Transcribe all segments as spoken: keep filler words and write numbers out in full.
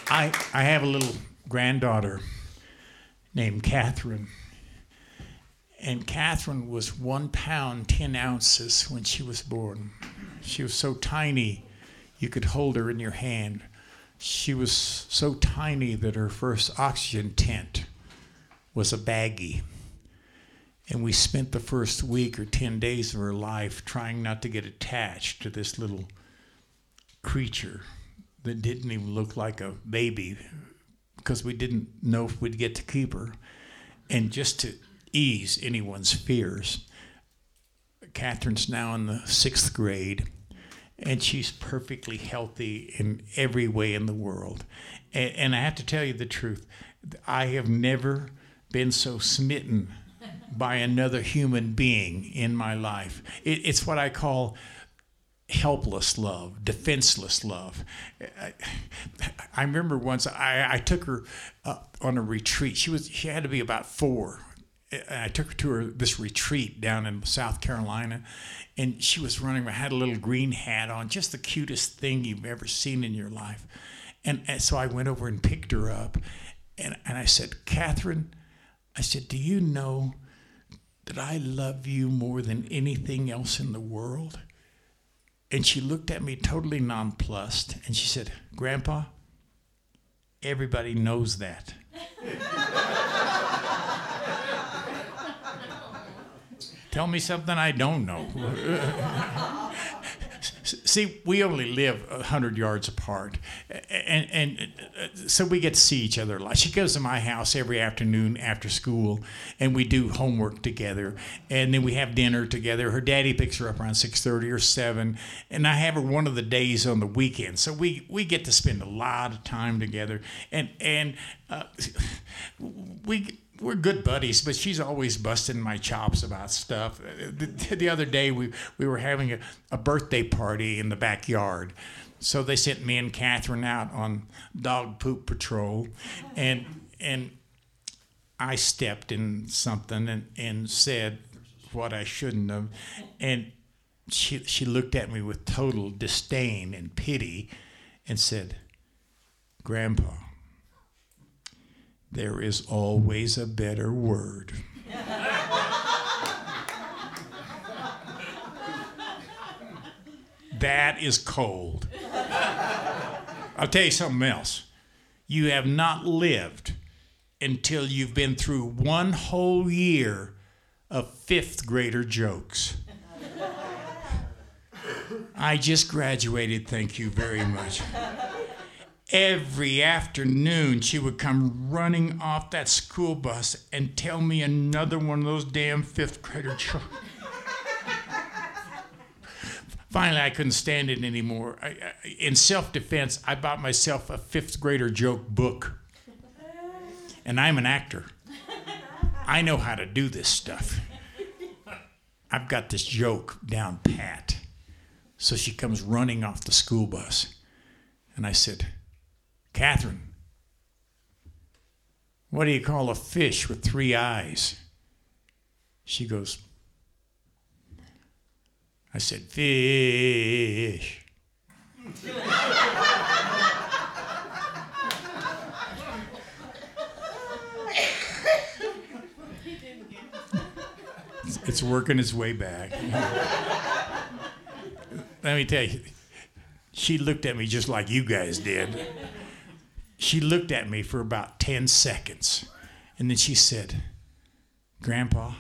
I, I have a little granddaughter named Catherine. And Catherine was one pound, ten ounces when she was born. She was so tiny, you could hold her in your hand. She was so tiny that her first oxygen tent was a baggie. And we spent the first week or ten days of her life trying not to get attached to this little creature that didn't even look like a baby because we didn't know if we'd get to keep her. And just to ease anyone's fears, Catherine's now in the sixth grade, and she's perfectly healthy in every way in the world. And, and I have to tell you the truth, I have never been so smitten by another human being in my life. It, it's what I call helpless love, defenseless love. I, I remember once I, I took her uh, on a retreat. She was she had to be about four. I took her to her, this retreat down in South Carolina, and she was running. I had a little green hat on, just the cutest thing you've ever seen in your life. And, and so I went over and picked her up, and, and I said, Catherine, I said, do you know that I love you more than anything else in the world? And she looked at me totally nonplussed, and she said, Grandpa, everybody knows that. Tell me something I don't know. See, we only live a hundred yards apart, and and so we get to see each other a lot. She goes to my house every afternoon after school, and we do homework together, and then we have dinner together. Her daddy picks her up around six thirty or seven, and I have her one of the days on the weekend. So we, we get to spend a lot of time together, and and uh, we. We're good buddies, but she's always busting my chops about stuff. The, the other day, we, we were having a, a birthday party in the backyard. So they sent me and Catherine out on dog poop patrol. And and I stepped in something and, and said what I shouldn't have. And she, she looked at me with total disdain and pity and said, Grandpa, there is always a better word. That is cold. I'll tell you something else. You have not lived until you've been through one whole year of fifth grader jokes. I just graduated, thank you very much. Every afternoon, she would come running off that school bus and tell me another one of those damn fifth grader jokes. Finally, I couldn't stand it anymore. I, I, in self-defense, I bought myself a fifth grader joke book. And I'm an actor. I know how to do this stuff. I've got this joke down pat. So she comes running off the school bus. And I said, Catherine, what do you call a fish with three eyes? She goes, I said, fish. it's, it's working its way back. Let me tell you, she looked at me just like you guys did. She looked at me for about ten seconds, and then she said, Grandpa,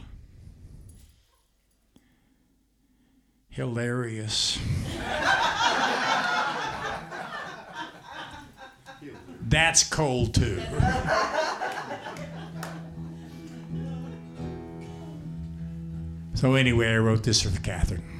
hilarious. That's cold, too. So anyway, I wrote this for Catherine.